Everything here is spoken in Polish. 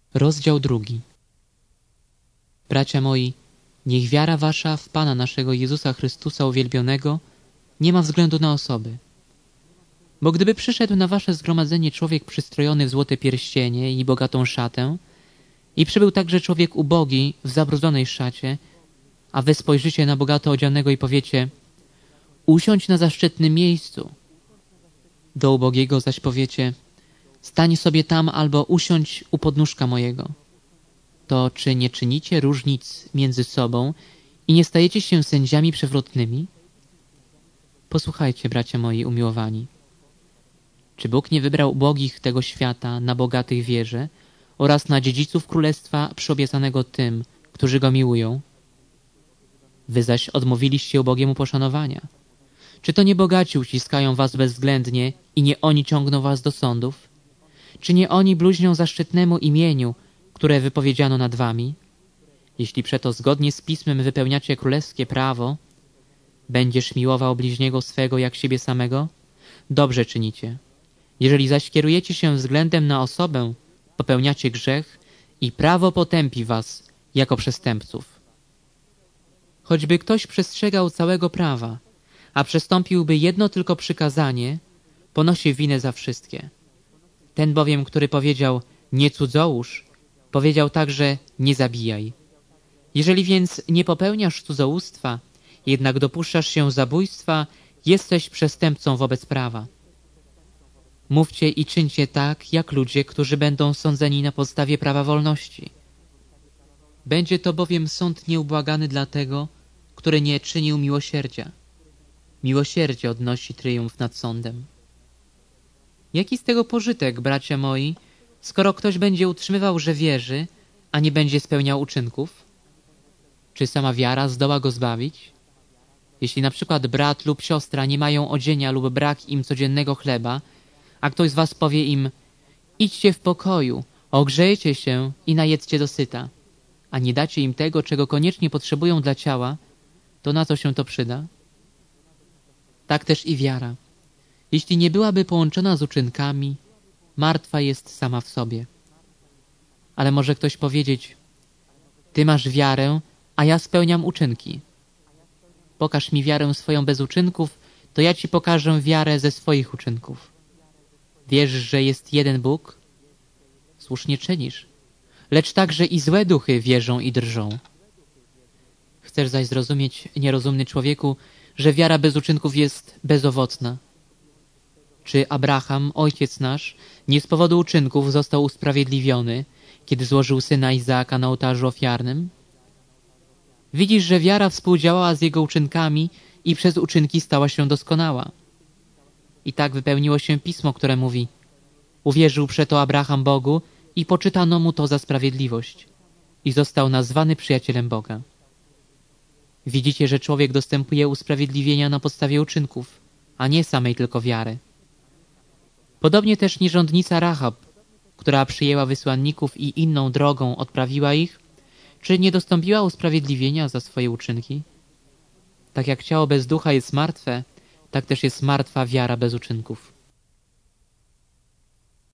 Rozdział 2. Bracia moi, niech wiara wasza w Pana naszego Jezusa Chrystusa uwielbionego nie ma względu na osoby. Bo gdyby przyszedł na wasze zgromadzenie człowiek przystrojony w złote pierścienie i bogatą szatę, i przybył także człowiek ubogi w zabrudzonej szacie, a wy spojrzycie na bogato odzianego i powiecie: usiądź na zaszczytnym miejscu. Do ubogiego zaś powiecie: stań sobie tam albo usiądź u podnóżka mojego. To czy nie czynicie różnic między sobą i nie stajecie się sędziami przewrotnymi? Posłuchajcie, bracia moi umiłowani. Czy Bóg nie wybrał ubogich tego świata na bogatych wierze oraz na dziedziców królestwa przyobiecanego tym, którzy Go miłują? Wy zaś odmówiliście ubogiemu poszanowania. Czy to nie bogaci uciskają was bezwzględnie i nie oni ciągną was do sądów? Czy nie oni bluźnią zaszczytnemu imieniu, które wypowiedziano nad wami? Jeśli przeto zgodnie z Pismem wypełniacie królewskie prawo, będziesz miłował bliźniego swego jak siebie samego? Dobrze czynicie. Jeżeli zaś kierujecie się względem na osobę, popełniacie grzech i prawo potępi was jako przestępców. Choćby ktoś przestrzegał całego prawa, a przestąpiłby jedno tylko przykazanie, ponosi winę za wszystkie. Ten bowiem, który powiedział: nie cudzołóż, powiedział także: nie zabijaj. Jeżeli więc nie popełniasz cudzołóstwa, jednak dopuszczasz się zabójstwa, jesteś przestępcą wobec prawa. Mówcie i czyńcie tak, jak ludzie, którzy będą sądzeni na podstawie prawa wolności. Będzie to bowiem sąd nieubłagany dla tego, który nie czynił miłosierdzia. Miłosierdzie odnosi tryumf nad sądem. Jaki z tego pożytek, bracia moi, skoro ktoś będzie utrzymywał, że wierzy, a nie będzie spełniał uczynków? Czy sama wiara zdoła go zbawić? Jeśli na przykład brat lub siostra nie mają odzienia lub brak im codziennego chleba, a ktoś z was powie im: idźcie w pokoju, ogrzejcie się i najedzcie dosyta, a nie dacie im tego, czego koniecznie potrzebują dla ciała, to na co się to przyda? Tak też i wiara. Jeśli nie byłaby połączona z uczynkami, martwa jest sama w sobie. Ale może ktoś powiedzieć: ty masz wiarę, a ja spełniam uczynki. Pokaż mi wiarę swoją bez uczynków, to ja ci pokażę wiarę ze swoich uczynków. Wierzysz, że jest jeden Bóg? Słusznie czynisz. Lecz także i złe duchy wierzą i drżą. Chcesz zaś zrozumieć, nierozumny człowieku, że wiara bez uczynków jest bezowocna. Czy Abraham, ojciec nasz, nie z powodu uczynków został usprawiedliwiony, kiedy złożył syna Izaaka na ołtarzu ofiarnym? Widzisz, że wiara współdziałała z jego uczynkami i przez uczynki stała się doskonała. I tak wypełniło się Pismo, które mówi: uwierzył przeto Abraham Bogu i poczytano mu to za sprawiedliwość i został nazwany przyjacielem Boga. Widzicie, że człowiek dostępuje usprawiedliwienia na podstawie uczynków, a nie samej tylko wiary. Podobnie też nierządnica Rahab, która przyjęła wysłanników i inną drogą odprawiła ich, czy nie dostąpiła usprawiedliwienia za swoje uczynki? Tak jak ciało bez ducha jest martwe, tak też jest martwa wiara bez uczynków.